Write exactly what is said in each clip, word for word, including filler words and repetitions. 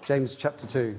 James chapter two.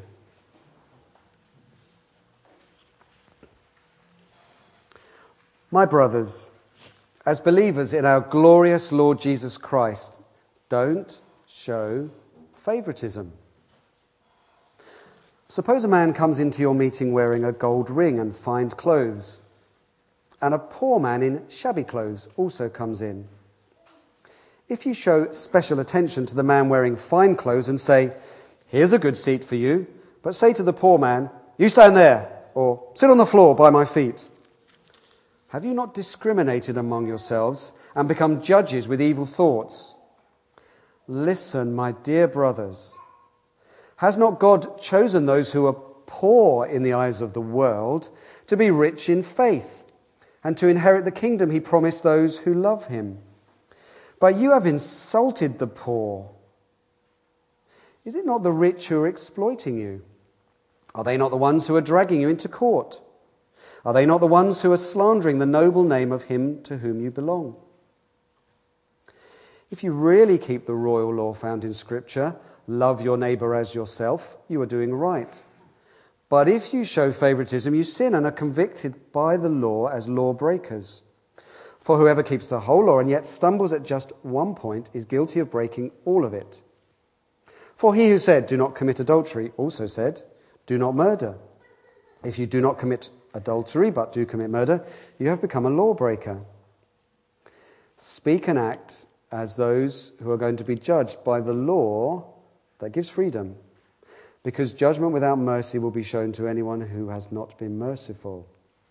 My brothers, as believers in our glorious Lord Jesus Christ, don't show favoritism. Suppose a man comes into your meeting wearing a gold ring and fine clothes, and a poor man in shabby clothes also comes in. If you show special attention to the man wearing fine clothes and say, "Here's a good seat for you," but say to the poor man, "You stand there," or "Sit on the floor by my feet," have you not discriminated among yourselves and become judges with evil thoughts? Listen, my dear brothers. Has not God chosen those who are poor in the eyes of the world to be rich in faith and to inherit the kingdom he promised those who love him? But you have insulted the poor. Is it not the rich who are exploiting you? Are they not the ones who are dragging you into court? Are they not the ones who are slandering the noble name of him to whom you belong? If you really keep the royal law found in Scripture, love your neighbour as yourself, you are doing right. But if you show favoritism, you sin and are convicted by the law as lawbreakers. For whoever keeps the whole law and yet stumbles at just one point is guilty of breaking all of it. For he who said, "Do not commit adultery," also said, "Do not murder." If you do not commit adultery but do commit murder, you have become a lawbreaker. Speak and act as those who are going to be judged by the law that gives freedom, because judgment without mercy will be shown to anyone who has not been merciful.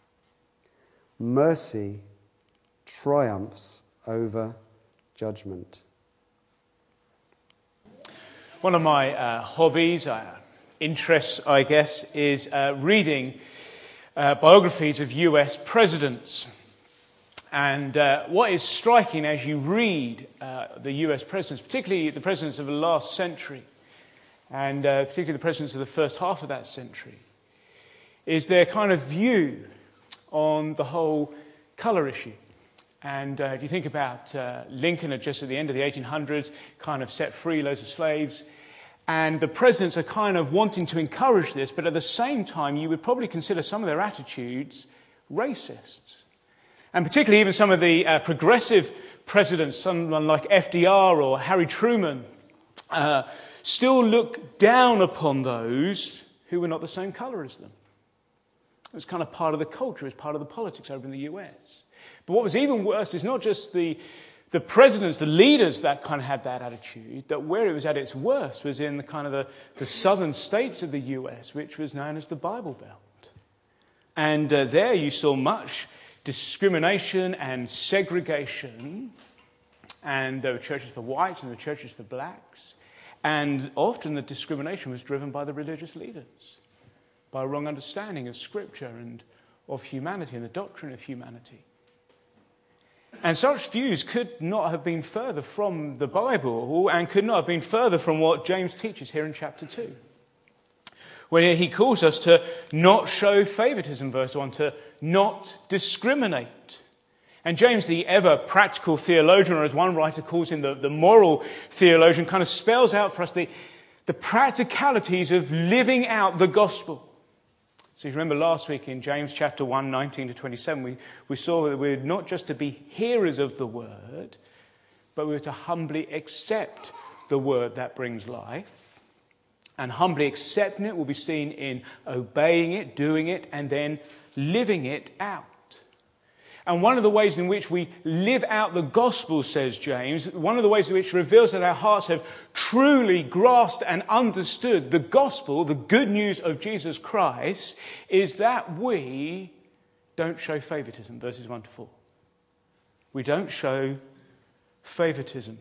Mercy triumphs over judgment. One of my uh, hobbies, uh, interests, I guess, is uh, reading uh, biographies of U S presidents. And uh, what is striking as you read uh, the U S presidents, particularly the presidents of the last century, and uh, particularly the presidents of the first half of that century, is their kind of view on the whole colour issue. And uh, if you think about uh, Lincoln at just at the end of the eighteen hundreds, kind of set free loads of slaves, and the presidents are kind of wanting to encourage this, but at the same time you would probably consider some of their attitudes racists. And particularly even some of the uh, progressive presidents, someone like F D R or Harry Truman, uh, still look down upon those who were not the same colour as them. It was kind of part of the culture, it was part of the politics over in the U S. But what was even worse is not just the, the presidents, the leaders that kind of had that attitude, that where it was at its worst was in the kind of the, the southern states of the U S, which was known as the Bible Belt. And uh, there you saw much discrimination and segregation, and there were churches for whites and there were churches for blacks, and often the discrimination was driven by the religious leaders, by a wrong understanding of Scripture and of humanity and the doctrine of humanity. And such views could not have been further from the Bible and could not have been further from what James teaches here in chapter two, where he calls us to not show favoritism, verse one, to not discriminate. And James, the ever-practical theologian, or as one writer calls him, the, the moral theologian, kind of spells out for us the, the practicalities of living out the gospel. So you remember last week in James chapter one, nineteen to twenty-seven, we, we saw that we're not just to be hearers of the word, but we're to humbly accept the word that brings life. And humbly accepting it will be seen in obeying it, doing it, and then living it out. And one of the ways in which we live out the gospel, says James, one of the ways in which reveals that our hearts have truly grasped and understood the gospel, the good news of Jesus Christ, is that we don't show favoritism, verses one to four. We don't show favoritism.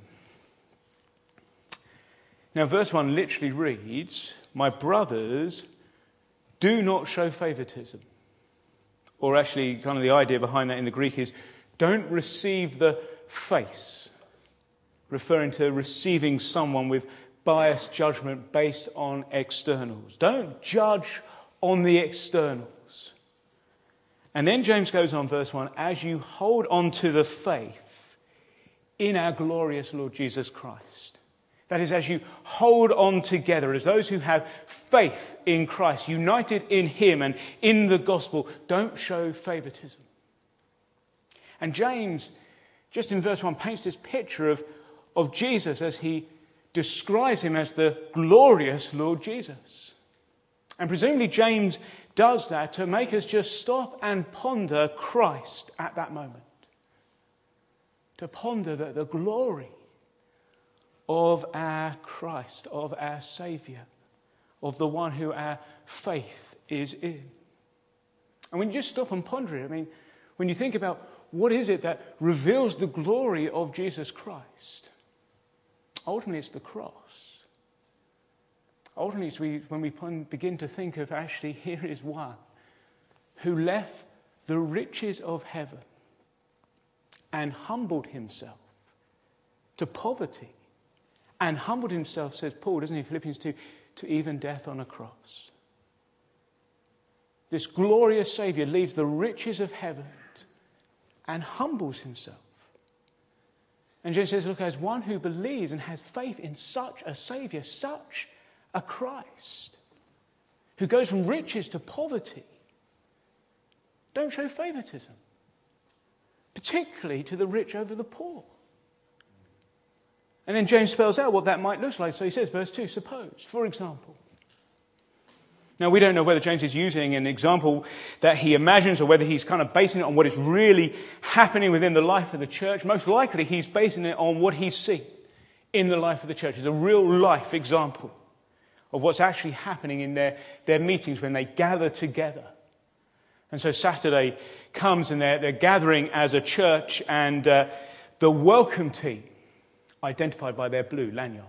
Now, verse one literally reads, "My brothers, do not show favoritism." Or actually, kind of the idea behind that in the Greek is, don't receive the face, referring to receiving someone with biased judgment based on externals. Don't judge on the externals. And then James goes on, verse one, as you hold on to the faith in our glorious Lord Jesus Christ. That is, as you hold on together as those who have faith in Christ, united in him and in the gospel, don't show favoritism. And James, just in verse one, paints this picture of, of Jesus as he describes him as the glorious Lord Jesus. And presumably James does that to make us just stop and ponder Christ at that moment. To ponder the, the glory of our Christ, of our Saviour, of the one who our faith is in. And when you just stop and ponder it, I mean, when you think about what is it that reveals the glory of Jesus Christ, ultimately it's the cross. Ultimately, it's we, when we begin to think of actually here is one who left the riches of heaven and humbled himself to poverty. And humbled himself, says Paul, doesn't he, Philippians two, to even death on a cross. This glorious Saviour leaves the riches of heaven and humbles himself. And James says, look, as one who believes and has faith in such a Saviour, such a Christ, who goes from riches to poverty, don't show favoritism, particularly to the rich over the poor. And then James spells out what that might look like. So he says, verse two, suppose, for example. Now, we don't know whether James is using an example that he imagines or whether he's kind of basing it on what is really happening within the life of the church. Most likely, he's basing it on what he's seen in the life of the church. It's a real life example of what's actually happening in their, their meetings when they gather together. And so Saturday comes and they're, they're gathering as a church, and uh, the welcome team, identified by their blue lanyard,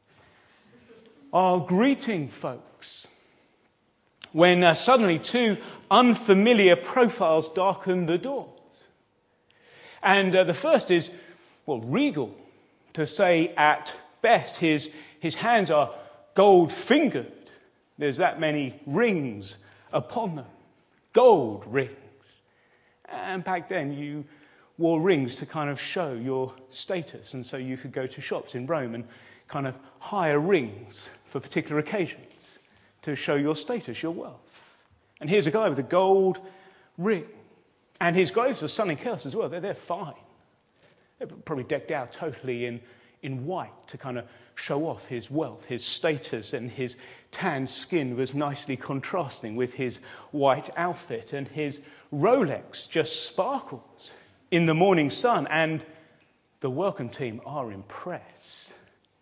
are greeting folks when uh, suddenly two unfamiliar profiles darken the doors. And uh, the first is, well, regal, to say at best. His, his hands are gold-fingered. There's that many rings upon them. Gold rings. And back then you wore rings to kind of show your status, and so you could go to shops in Rome and kind of hire rings for particular occasions to show your status, your wealth. And here's a guy with a gold ring, and his clothes are something else as well. They're, they're fine. They're probably decked out totally in, in white to kind of show off his wealth, his status, and his tanned skin was nicely contrasting with his white outfit, and his Rolex just sparkles in the morning sun, and the welcome team are impressed.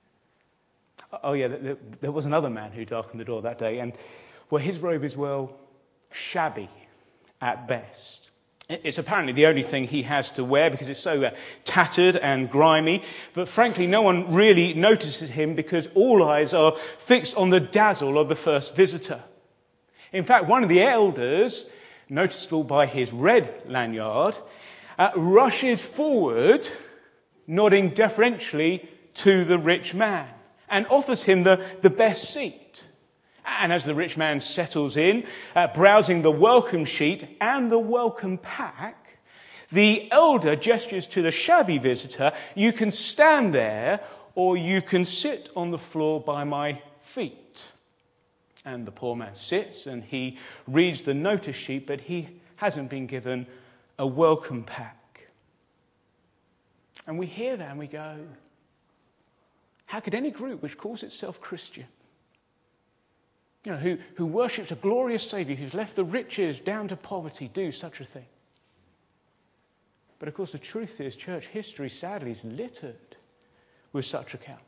Oh yeah, there, there was another man who darkened the door that day, and well, his robe is, well, shabby at best. It's apparently the only thing he has to wear because it's so uh, tattered and grimy, but frankly no one really notices him because all eyes are fixed on the dazzle of the first visitor. In fact, one of the elders, noticeable by his red lanyard, Uh, rushes forward, nodding deferentially to the rich man and offers him the, the best seat. And as the rich man settles in, uh, browsing the welcome sheet and the welcome pack, the elder gestures to the shabby visitor, you can stand there or you can sit on the floor by my feet. And the poor man sits and he reads the notice sheet, but he hasn't been given a welcome pack. And we hear that and we go, how could any group which calls itself Christian, you know, who, who worships a glorious Saviour who's left the riches down to poverty, do such a thing? But of course the truth is, church history sadly is littered with such accounts.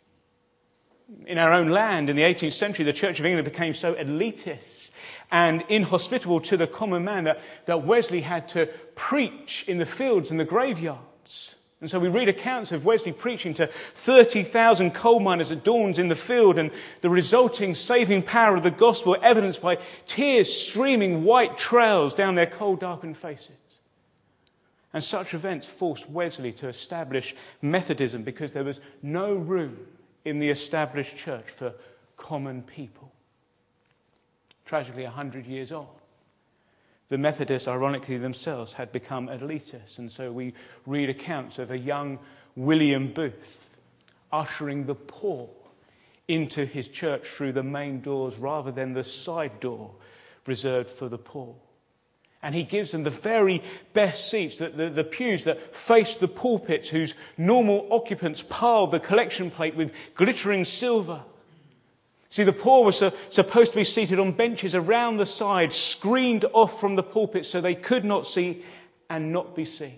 In our own land, in the eighteenth century, the Church of England became so elitist and inhospitable to the common man that, that Wesley had to preach in the fields and the graveyards. And so we read accounts of Wesley preaching to thirty thousand coal miners at dawns in the field, and the resulting saving power of the gospel evidenced by tears streaming white trails down their cold, darkened faces. And such events forced Wesley to establish Methodism because there was no room in the established church for common people. Tragically, a hundred years on, the Methodists, ironically themselves, had become elitists. And so we read accounts of a young William Booth ushering the poor into his church through the main doors rather than the side door reserved for the poor. And he gives them the very best seats, the, the, the pews that face the pulpits, whose normal occupants piled the collection plate with glittering silver. See, the poor were so, supposed to be seated on benches around the side, screened off from the pulpit so they could not see and not be seen.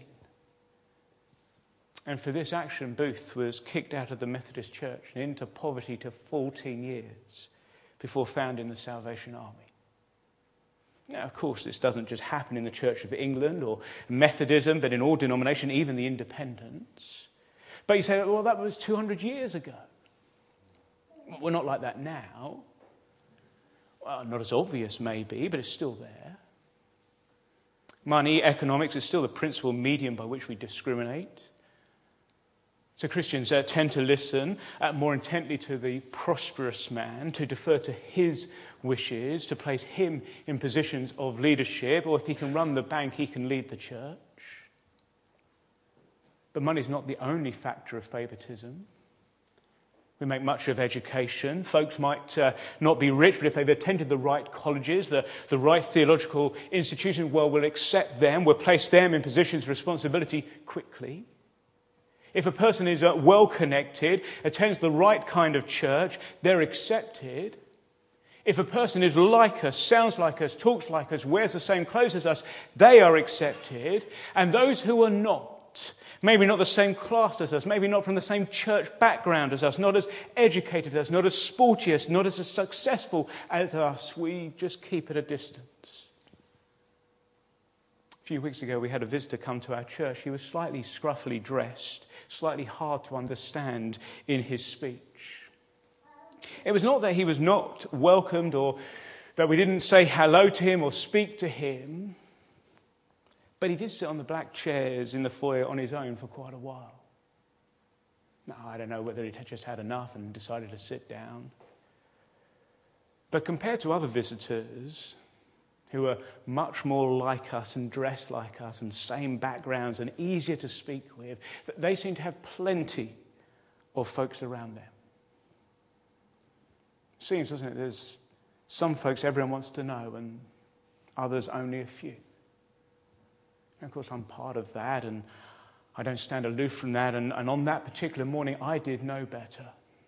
And for this action, Booth was kicked out of the Methodist Church and into poverty for fourteen years before founding the Salvation Army. Now, of course, this doesn't just happen in the Church of England or Methodism, but in all denominations, even the independents. But you say, well, that was two hundred years ago. We're not like that now. Well, not as obvious, maybe, but it's still there. Money, economics, is still the principal medium by which we discriminate. So Christians uh, tend to listen uh, more intently to the prosperous man, to defer to his wishes, to place him in positions of leadership, or if he can run the bank, he can lead the church. But money is not the only factor of favoritism. We make much of education. Folks might uh, not be rich, but if they've attended the right colleges, the, the right theological institutions, well, we'll accept them, we'll place them in positions of responsibility quickly. If a person is uh, well-connected, attends the right kind of church, they're accepted. If a person is like us, sounds like us, talks like us, wears the same clothes as us, they are accepted. And those who are not, maybe not the same class as us, maybe not from the same church background as us, not as educated as us, not as sporty as us, not as successful as us, we just keep at a distance. A few weeks ago, we had a visitor come to our church. He was slightly scruffily dressed, slightly hard to understand in his speech. It was not that he was not welcomed or that we didn't say hello to him or speak to him, but he did sit on the black chairs in the foyer on his own for quite a while. Now, I don't know whether he'd just had enough and decided to sit down. But compared to other visitors who are much more like us and dressed like us and same backgrounds and easier to speak with, they seem to have plenty of folks around them. Seems, doesn't it, there's some folks everyone wants to know and others only a few. And of course I'm part of that and I don't stand aloof from that, and, and on that particular morning I did know better.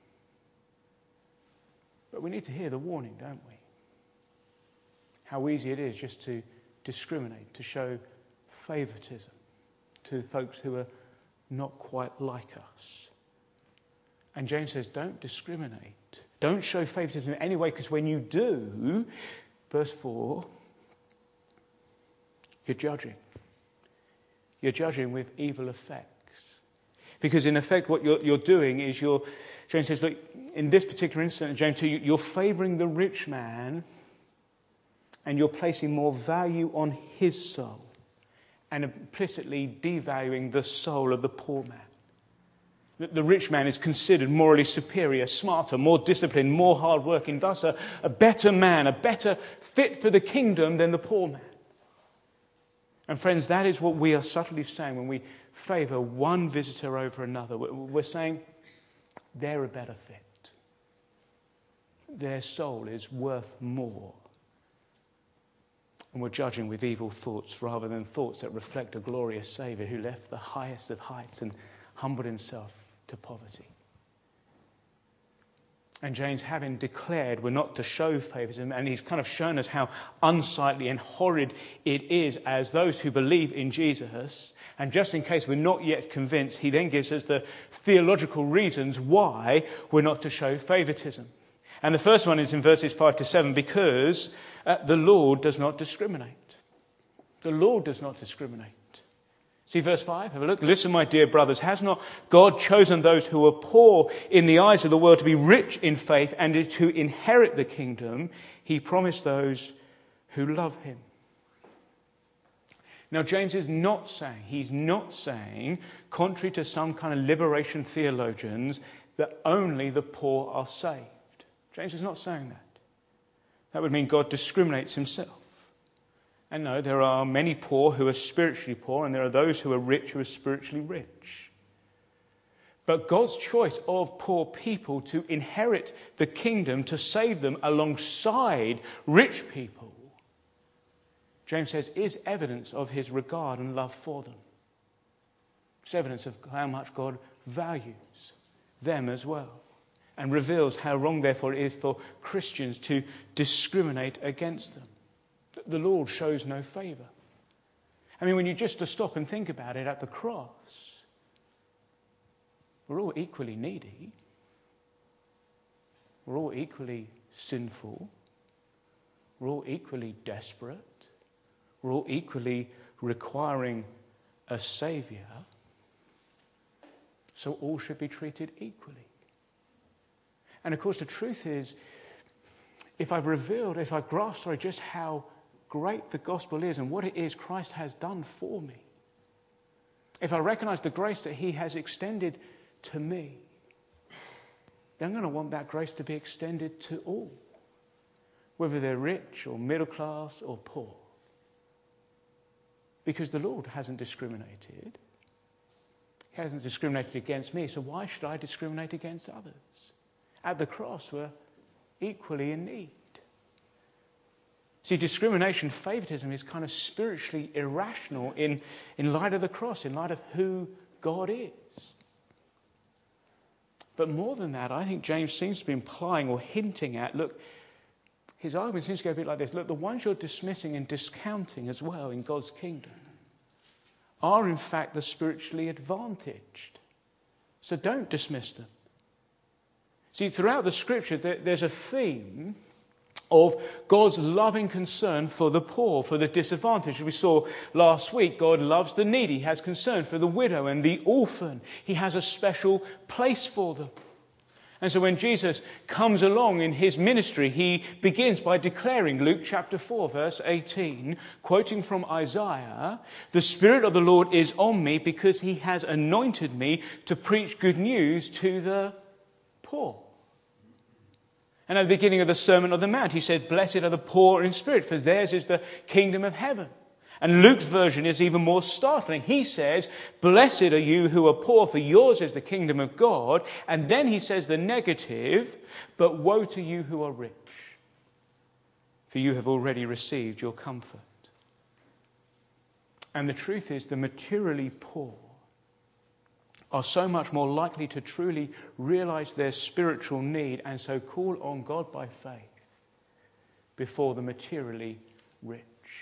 But we need to hear the warning, don't we? How easy it is just to discriminate, to show favoritism to folks who are not quite like us. And James says, don't discriminate. Don't show favoritism in any way, because when you do, verse four, you're judging. You're judging with evil effects. Because in effect what you're, you're doing is you're, James says, look, in this particular instance, James two, you're favouring the rich man, and you're placing more value on his soul and implicitly devaluing the soul of the poor man. The, the rich man is considered morally superior, smarter, more disciplined, more hardworking, thus a, a better man, a better fit for the kingdom than the poor man. And friends, that is what we are subtly saying when we favour one visitor over another. We're saying they're a better fit. Their soul is worth more. And we're judging with evil thoughts rather than thoughts that reflect a glorious Saviour who left the highest of heights and humbled himself to poverty. And James, having declared we're not to show favoritism, and he's kind of shown us how unsightly and horrid it is as those who believe in Jesus, and just in case we're not yet convinced, he then gives us the theological reasons why we're not to show favoritism. And the first one is in verses five to seven, because uh, the Lord does not discriminate. The Lord does not discriminate. See verse five, have a look. Listen, my dear brothers, has not God chosen those who are poor in the eyes of the world to be rich in faith and to inherit the kingdom he promised those who love him? Now, James is not saying, he's not saying, contrary to some kind of liberation theologians, that only the poor are saved. James is not saying that. That would mean God discriminates himself. And no, there are many poor who are spiritually poor, and there are those who are rich who are spiritually rich. but God's choice of poor people to inherit the kingdom, to save them alongside rich people, James says, is evidence of his regard and love for them. It's evidence of how much God values them as well, and reveals how wrong, therefore, it is for Christians to discriminate against them. The Lord shows no favour. I mean, when you just to stop and think about it, at the cross, we're all equally needy. We're all equally sinful. We're all equally desperate. We're all equally requiring a saviour. So all should be treated equally. And of course, the truth is, if I've revealed, if I've grasped, sorry, just how great the gospel is and what it is Christ has done for me, if I recognise the grace that he has extended to me, then I'm going to want that grace to be extended to all, whether they're rich or middle class or poor. Because the Lord hasn't discriminated. He hasn't discriminated against me, so why should I discriminate against others? At the cross, we're equally in need. See, discrimination, favoritism is kind of spiritually irrational in, in light of the cross, in light of who God is. But more than that, I think James seems to be implying or hinting at, look, his argument seems to go a bit like this. Look, the ones you're dismissing and discounting as well in God's kingdom are in fact the spiritually advantaged. So don't dismiss them. See, throughout the scripture, there's a theme of God's loving concern for the poor, for the disadvantaged. We saw last week, God loves the needy. He has concern for the widow and the orphan. He has a special place for them. And so when Jesus comes along in his ministry, he begins by declaring, Luke chapter four, verse eighteen, quoting from Isaiah, "The Spirit of the Lord is on me because he has anointed me to preach good news to the poor." And at the beginning of the Sermon on the Mount, he said, "Blessed are the poor in spirit, for theirs is the kingdom of heaven." And Luke's version is even more startling. He says, "Blessed are you who are poor, for yours is the kingdom of God." And then he says the negative, "But woe to you who are rich, for you have already received your comfort." And the truth is, the materially poor are so much more likely to truly realize their spiritual need and so call on God by faith before the materially rich.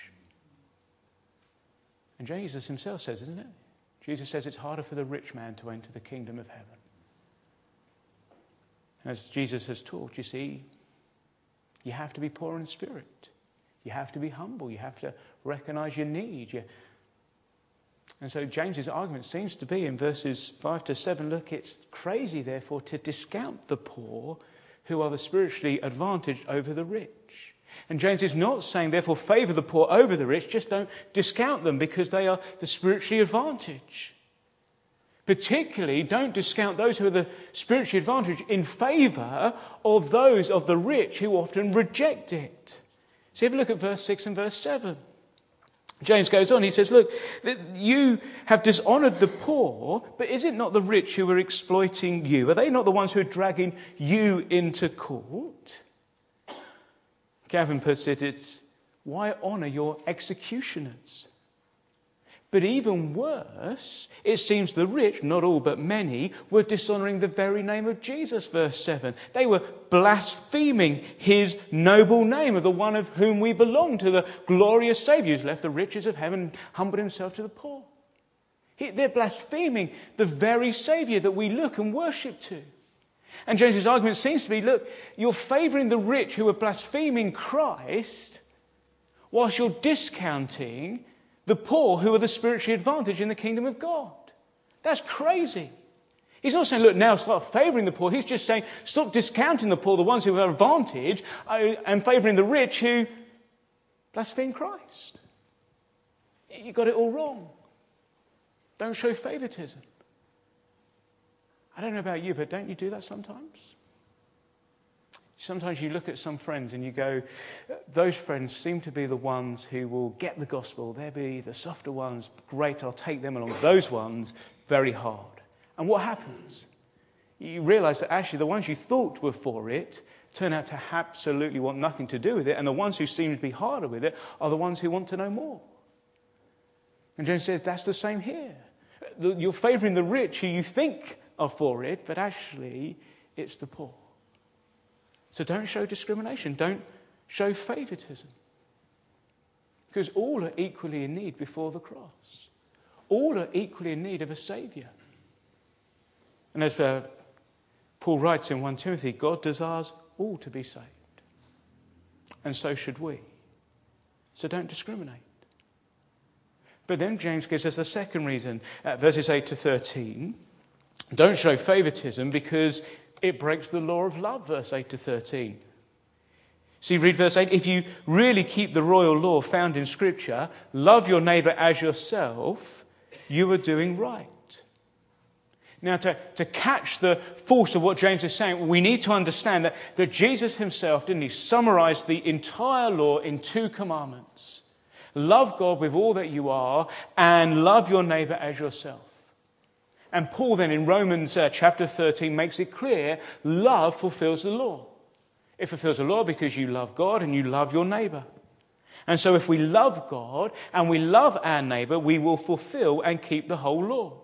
And Jesus himself says, isn't it? Jesus says it's harder for the rich man to enter the kingdom of heaven. As Jesus has taught, you see, you have to be poor in spirit. You have to be humble. You have to recognize your need. You... And so James's argument seems to be in verses five to seven, look, it's crazy, therefore, to discount the poor who are the spiritually advantaged over the rich. And James is not saying, therefore, favour the poor over the rich, just don't discount them because they are the spiritually advantaged. Particularly, don't discount those who are the spiritually advantaged in favour of those of the rich who often reject it. So have a look at verse six and verse seven. James goes on, he says, look, you have dishonoured the poor, but is it not the rich who are exploiting you? Are they not the ones who are dragging you into court? Calvin puts it, it's, why honour your executioners? But even worse, it seems the rich, not all but many, were dishonouring the very name of Jesus, verse seven. They were blaspheming his noble name, of the one of whom we belong, to the glorious Saviour who's left the riches of heaven and humbled himself to the poor. They're blaspheming the very Saviour that we look and worship to. And James's argument seems to be, look, you're favouring the rich who are blaspheming Christ whilst you're discounting the poor who are the spiritually advantaged in the kingdom of God. That's crazy. He's not saying, look, now start favouring the poor. He's just saying, stop discounting the poor, the ones who have advantage, and favouring the rich who blaspheme Christ. You got it all wrong. Don't show favouritism. I don't know about you, but don't you do that sometimes? Sometimes you look at some friends and you go, those friends seem to be the ones who will get the gospel. They'll be the softer ones. Great, I'll take them along. Those ones, very hard. And what happens? you realize that actually the ones you thought were for it turn out to absolutely want nothing to do with it, and the ones who seem to be harder with it are the ones who want to know more. And James says that's the same here. You're favouring the rich who you think are for it, but actually it's the poor. So don't show discrimination. Don't show favouritism. Because all are equally in need before the cross. All are equally in need of a saviour. And as uh, Paul writes in First Timothy, God desires all to be saved. And so should we. So don't discriminate. But then James gives us a second reason, uh, verses eight to thirteen. Don't show favouritism because it breaks the law of love, verse eight to thirteen. See, read verse eight. If you really keep the royal law found in Scripture, love your neighbour as yourself, you are doing right. Now, to, to catch the force of what James is saying, we need to understand that, that Jesus himself, didn't he, summarised the entire law in two commandments. Love God with all that you are and love your neighbour as yourself. And Paul then in Romans uh, chapter thirteen makes it clear, love fulfills the law. It fulfills the law because you love God and you love your neighbour. And so if we love God and we love our neighbour, we will fulfil and keep the whole law.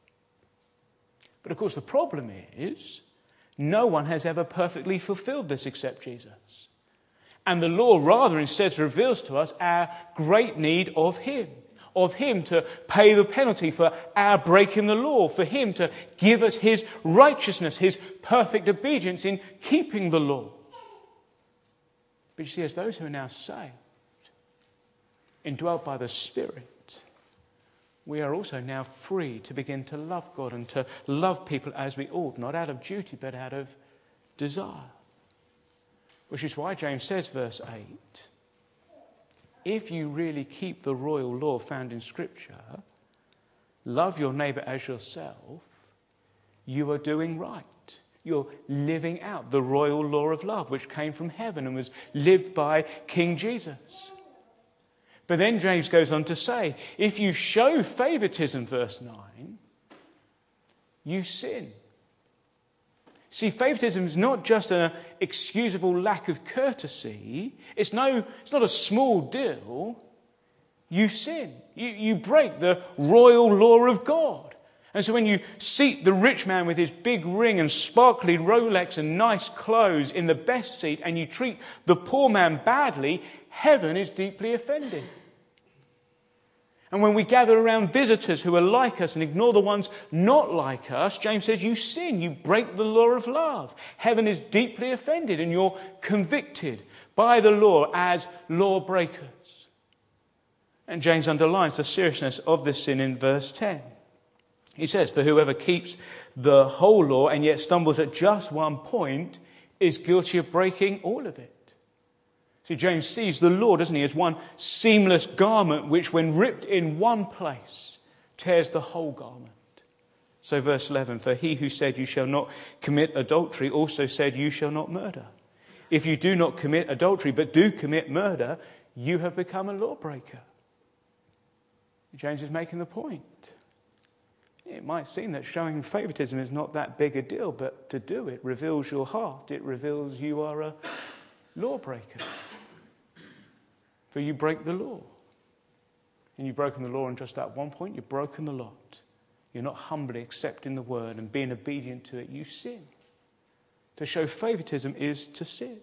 But of course the problem is, no one has ever perfectly fulfilled this except Jesus. And the law rather instead reveals to us our great need of him. Of him to pay the penalty for our breaking the law. For him to give us his righteousness, his perfect obedience in keeping the law. But you see, as those who are now saved, indwelt by the Spirit, we are also now free to begin to love God and to love people as we ought, not out of duty, but out of desire. Which is why James says, verse eight, if you really keep the royal law found in Scripture, love your neighbour as yourself, you are doing right. You're living out the royal law of love, which came from heaven and was lived by King Jesus. But then James goes on to say, if you show favouritism, verse nine, you sin. See, favouritism is not just an excusable lack of courtesy. It's no, it's not a small deal. You sin. You, you break the royal law of God. And so when you seat the rich man with his big ring and sparkly Rolex and nice clothes in the best seat and you treat the poor man badly, heaven is deeply offended. And when we gather around visitors who are like us and ignore the ones not like us, James says you sin, you break the law of love. Heaven is deeply offended and you're convicted by the law as lawbreakers. And James underlines the seriousness of this sin in verse ten. He says, for whoever keeps the whole law and yet stumbles at just one point is guilty of breaking all of it. See, James sees the law, doesn't he, as one seamless garment which, when ripped in one place, tears the whole garment. So verse eleven, for he who said you shall not commit adultery also said you shall not murder. If you do not commit adultery but do commit murder, you have become a lawbreaker. James is making the point. It might seem that showing favouritism is not that big a deal, but to do it reveals your heart. It reveals you are a lawbreaker. For you break the law. And you've broken the law on just that one point. You've broken the lot. You're not humbly accepting the word and being obedient to it. You sin. To show favouritism is to sin.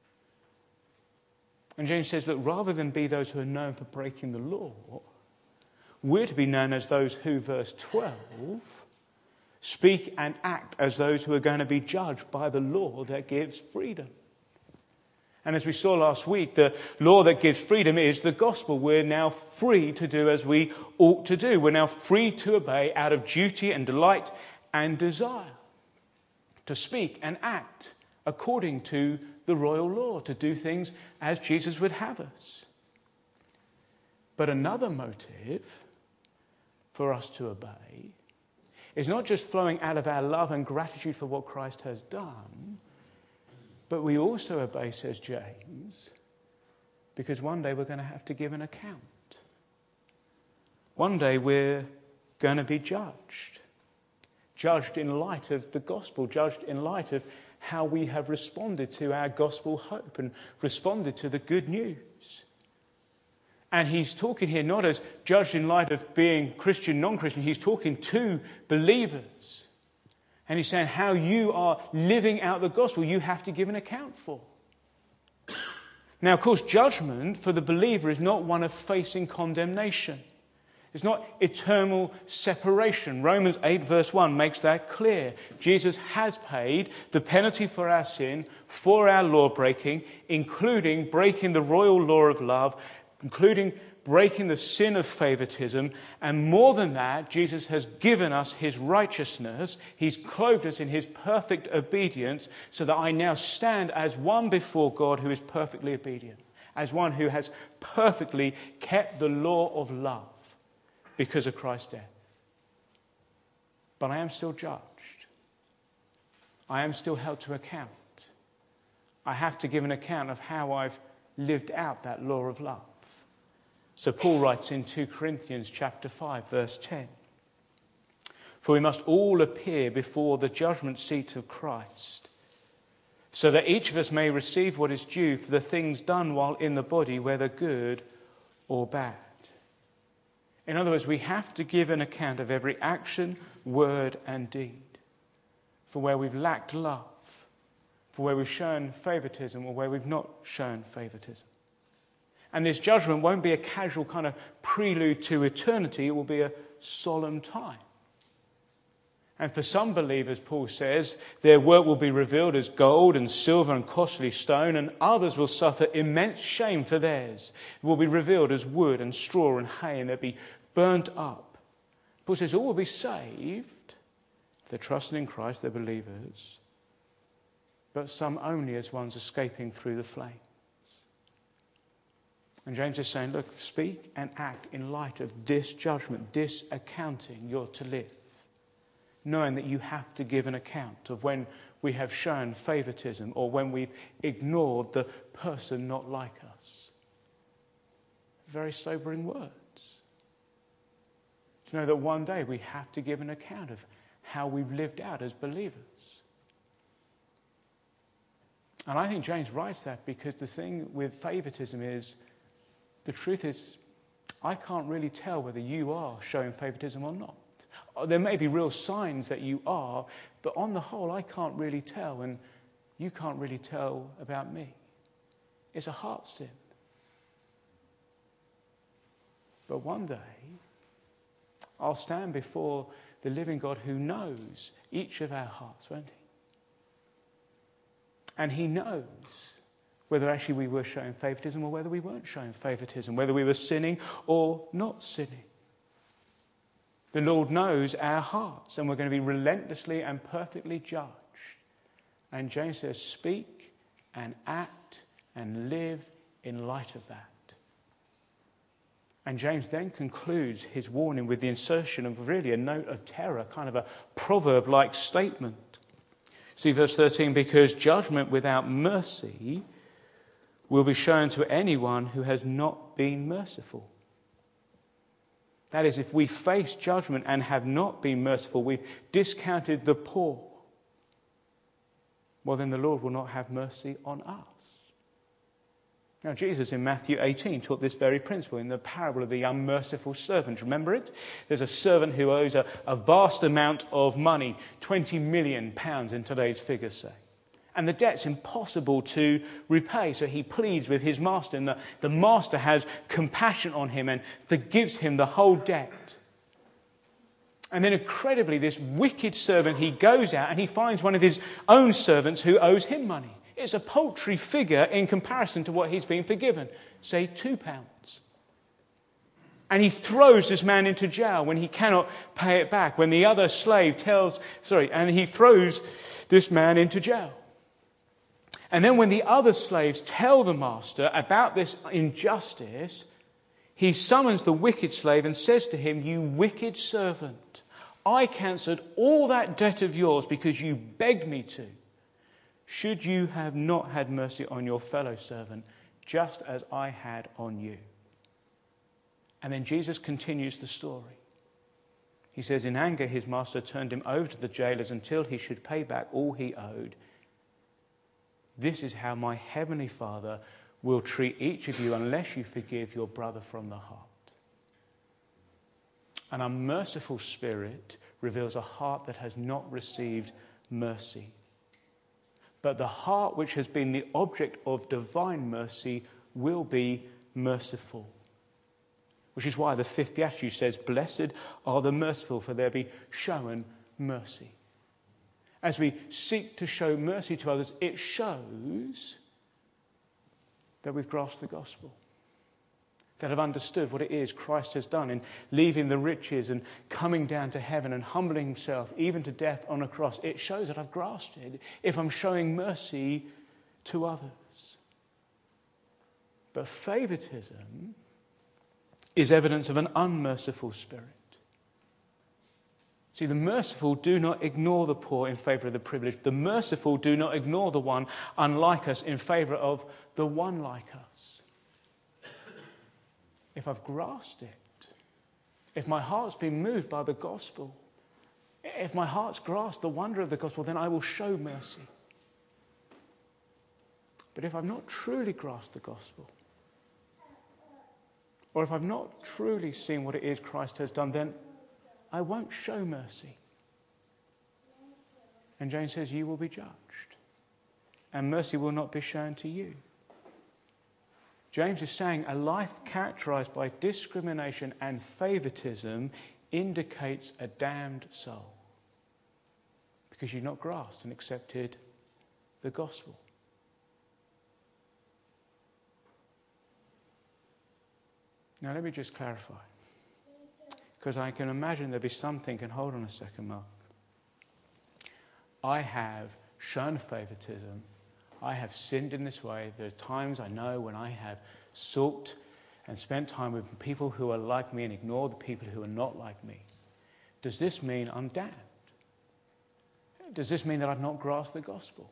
And James says, look, rather than be those who are known for breaking the law, we're to be known as those who, verse twelve, speak and act as those who are going to be judged by the law that gives freedom. And as we saw last week, the law that gives freedom is the gospel. We're now free to do as we ought to do. We're now free to obey out of duty and delight and desire. To speak and act according to the royal law. To do things as Jesus would have us. But another motive for us to obey is not just flowing out of our love and gratitude for what Christ has done, but we also obey, says James, because one day we're going to have to give an account. One day we're going to be judged. judged in light of the gospel, judged in light of how we have responded to our gospel hope and responded to the good news. And he's talking here not as judged in light of being Christian, non-Christian. He's talking to believers. And he's saying how you are living out the gospel, you have to give an account for. Now, of course, judgment for the believer is not one of facing condemnation. It's not eternal separation. Romans eight verse one makes that clear. Jesus has paid the penalty for our sin, for our law breaking, including breaking the royal law of love, including breaking the sin of favoritism. And more than that, Jesus has given us his righteousness. He's clothed us in his perfect obedience so that I now stand as one before God who is perfectly obedient, as one who has perfectly kept the law of love because of Christ's death. But I am still judged. I am still held to account. I have to give an account of how I've lived out that law of love. So Paul writes in Second Corinthians chapter five, verse ten, "For we must all appear before the judgment seat of Christ, so that each of us may receive what is due for the things done while in the body, whether good or bad." In other words, we have to give an account of every action, word and deed, for where we've lacked love, for where we've shown favoritism or where we've not shown favoritism. And this judgment won't be a casual kind of prelude to eternity. It will be a solemn time. And for some believers, Paul says, their work will be revealed as gold and silver and costly stone, and others will suffer immense shame for theirs. It will be revealed as wood and straw and hay, and they'll be burnt up. Paul says all will be saved if they're trusting in Christ, they're believers, but some only as ones escaping through the flame. And James is saying, look, speak and act in light of this judgment, this accounting you're to live, knowing that you have to give an account of when we have shown favoritism or when we've ignored the person not like us. Very sobering words. To know that one day we have to give an account of how we've lived out as believers. And I think James writes that because the thing with favoritism is, the truth is, I can't really tell whether you are showing favoritism or not. There may be real signs that you are, but on the whole, I can't really tell, and you can't really tell about me. It's a heart sin. But one day, I'll stand before the living God who knows each of our hearts, won't he? And he knows whether actually we were showing favoritism or whether we weren't showing favoritism, whether we were sinning or not sinning. The Lord knows our hearts, and we're going to be relentlessly and perfectly judged. And James says, speak and act and live in light of that. And James then concludes his warning with the insertion of really a note of terror, kind of a proverb-like statement. See verse thirteen, because judgment without mercy will be shown to anyone who has not been merciful. That is, if we face judgment and have not been merciful, we've discounted the poor, well then the Lord will not have mercy on us. Now Jesus in Matthew eighteen taught this very principle in the parable of the unmerciful servant. Remember it? There's a servant who owes a, a vast amount of money, twenty million pounds in today's figures say. And the debt's impossible to repay, so he pleads with his master, and the, the master has compassion on him and forgives him the whole debt. And then incredibly, this wicked servant, he goes out and he finds one of his own servants who owes him money. It's a paltry figure in comparison to what he's been forgiven, say two pounds. And he throws this man into jail when he cannot pay it back, when the other slave tells, sorry, and he throws this man into jail. And then when the other slaves tell the master about this injustice, he summons the wicked slave and says to him, you wicked servant, I cancelled all that debt of yours because you begged me to. Should you have not had mercy on your fellow servant, just as I had on you? And then Jesus continues the story. He says, in anger, his master turned him over to the jailers until he should pay back all he owed. This is how my heavenly Father will treat each of you unless you forgive your brother from the heart. An unmerciful spirit reveals a heart that has not received mercy. But the heart which has been the object of divine mercy will be merciful. Which is why the fifth beatitude says, blessed are the merciful, for they'll be shown mercy. As we seek to show mercy to others, it shows that we've grasped the gospel, that have understood what it is Christ has done in leaving the riches and coming down to heaven and humbling himself even to death on a cross. It shows that I've grasped it if I'm showing mercy to others. But favoritism is evidence of an unmerciful spirit. See, the merciful do not ignore the poor in favour of the privileged. The merciful do not ignore the one unlike us in favour of the one like us. If I've grasped it, if my heart's been moved by the gospel, if my heart's grasped the wonder of the gospel, then I will show mercy. But if I've not truly grasped the gospel, or if I've not truly seen what it is Christ has done, then I won't show mercy. And James says, you will be judged, and mercy will not be shown to you. James is saying a life characterized by discrimination and favoritism indicates a damned soul, because you've not grasped and accepted the gospel. Now let me just clarify, because I can imagine there'll be some thinking, hold on a second, Mark. I have shown favoritism. I have sinned in this way. There are times I know when I have sought and spent time with people who are like me and ignored the people who are not like me. Does this mean I'm damned? Does this mean that I've not grasped the gospel?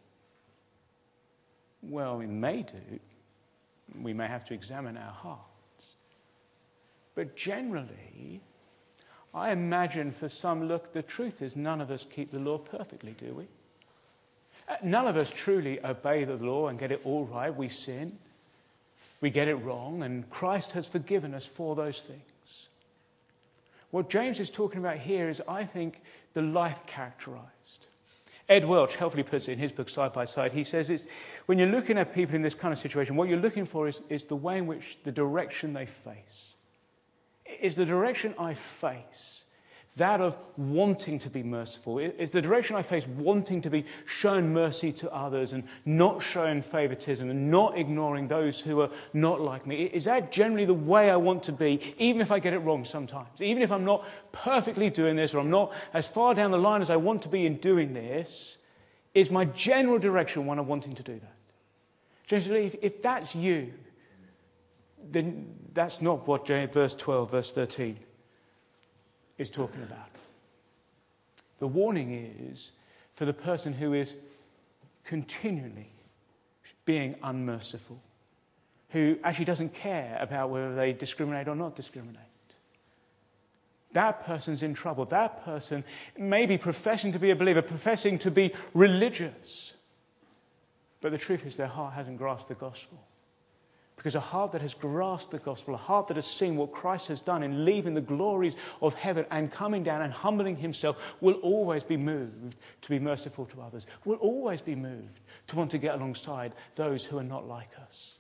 Well, it may do. We may have to examine our heart. But generally, I imagine for some, look, the truth is none of us keep the law perfectly, do we? None of us truly obey the law and get it all right. We sin, we get it wrong, and Christ has forgiven us for those things. What James is talking about here is, I think, the life characterized. Ed Welch helpfully puts it in his book, Side by Side. He says it's, when you're looking at people in this kind of situation, what you're looking for is, is the way in which the direction they face. Is the direction I face that of wanting to be merciful? Is the direction I face wanting to be shown mercy to others and not showing favoritism and not ignoring those who are not like me? Is that generally the way I want to be, even if I get it wrong sometimes? Even if I'm not perfectly doing this, or I'm not as far down the line as I want to be in doing this, is my general direction one of wanting to do that? Generally, if, if that's you, then that's not what verse twelve, verse thirteen is talking about. The warning is for the person who is continually being unmerciful, who actually doesn't care about whether they discriminate or not discriminate. That person's in trouble. That person may be professing to be a believer, professing to be religious, but the truth is their heart hasn't grasped the gospel. Because a heart that has grasped the gospel, a heart that has seen what Christ has done in leaving the glories of heaven and coming down and humbling himself, will always be moved to be merciful to others, will always be moved to want to get alongside those who are not like us.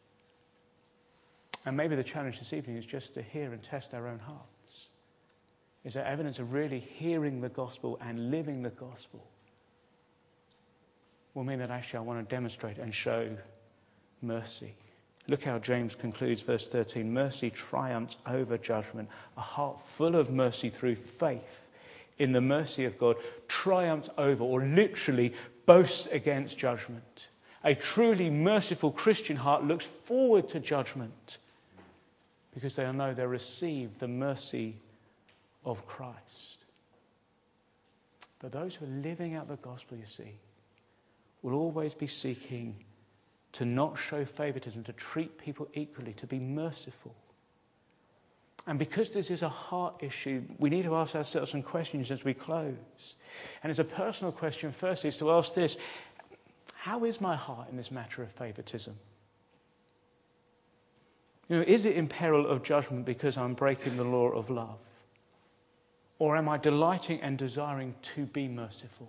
And maybe the challenge this evening is just to hear and test our own hearts. Is there evidence of really hearing the gospel and living the gospel? Will mean that actually I want to demonstrate and show mercy. Look how James concludes verse thirteen. Mercy triumphs over judgment. A heart full of mercy through faith in the mercy of God triumphs over, or literally boasts against judgment. A truly merciful Christian heart looks forward to judgment because they know they'll receive the mercy of Christ. But those who are living out the gospel, you see, will always be seeking to not show favoritism, to treat people equally, to be merciful. And because this is a heart issue, we need to ask ourselves some questions as we close. And it's a personal question first, is to ask this: how is my heart in this matter of favoritism? You know, is it in peril of judgment because I'm breaking the law of love? Or am I delighting and desiring to be merciful,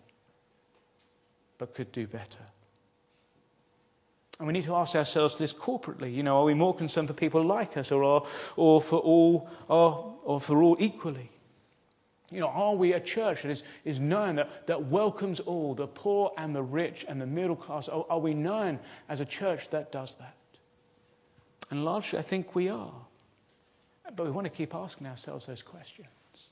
but could do better? And we need to ask ourselves this corporately. You know, are we more concerned for people like us, or are, or for all, or, or for all equally? You know, are we a church that is, is known, that, that welcomes all, the poor and the rich and the middle class? Are, are we known as a church that does that? And largely, I think we are. But we want to keep asking ourselves those questions.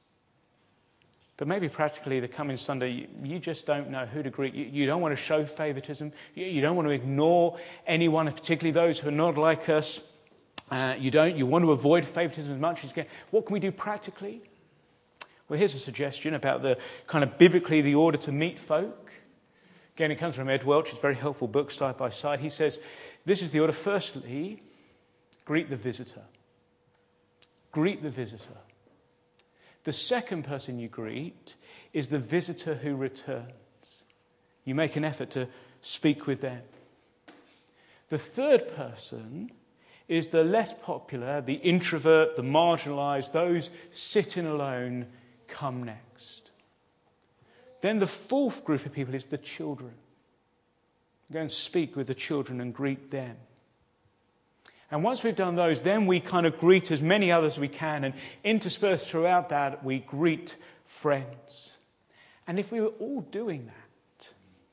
But maybe practically the coming Sunday, you, you just don't know who to greet. You, you don't want to show favoritism. You, you don't want to ignore anyone, particularly those who are not like us. Uh, you don't. You want to avoid favoritism as much as you can. What can we do practically? Well, here's a suggestion about the kind of biblically the order to meet folk. Again, it comes from Ed Welch. It's a very helpful book, side by side. He says, this is the order. Firstly, greet the visitor. Greet the visitor. The second person you greet is the visitor who returns. You make an effort to speak with them. The third person is the less popular, the introvert, the marginalized, those sitting alone, come next. Then the fourth group of people is the children. Go and speak with the children and greet them. And once we've done those, then we kind of greet as many others as we can, and interspersed throughout that, we greet friends. And if we were all doing that,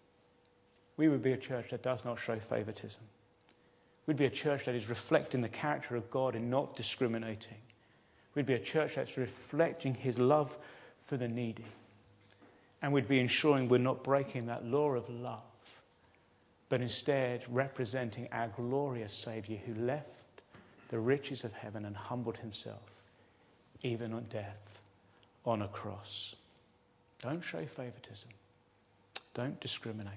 we would be a church that does not show favoritism. We'd be a church that is reflecting the character of God and not discriminating. We'd be a church that's reflecting his love for the needy. And we'd be ensuring we're not breaking that law of love, but instead representing our glorious Saviour who left the riches of heaven and humbled himself, even on death, on a cross. Don't show favoritism. Don't discriminate.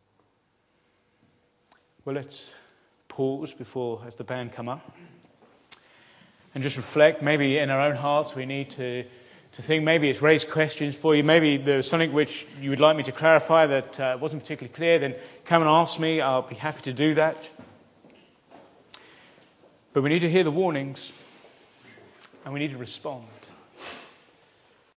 Well, let's pause before, as the band come up, and just reflect. Maybe in our own hearts we need to to think, maybe it's raised questions for you, maybe there's something which you would like me to clarify that uh, wasn't particularly clear, then come and ask me. I'll be happy to do that. But we need to hear the warnings, and we need to respond.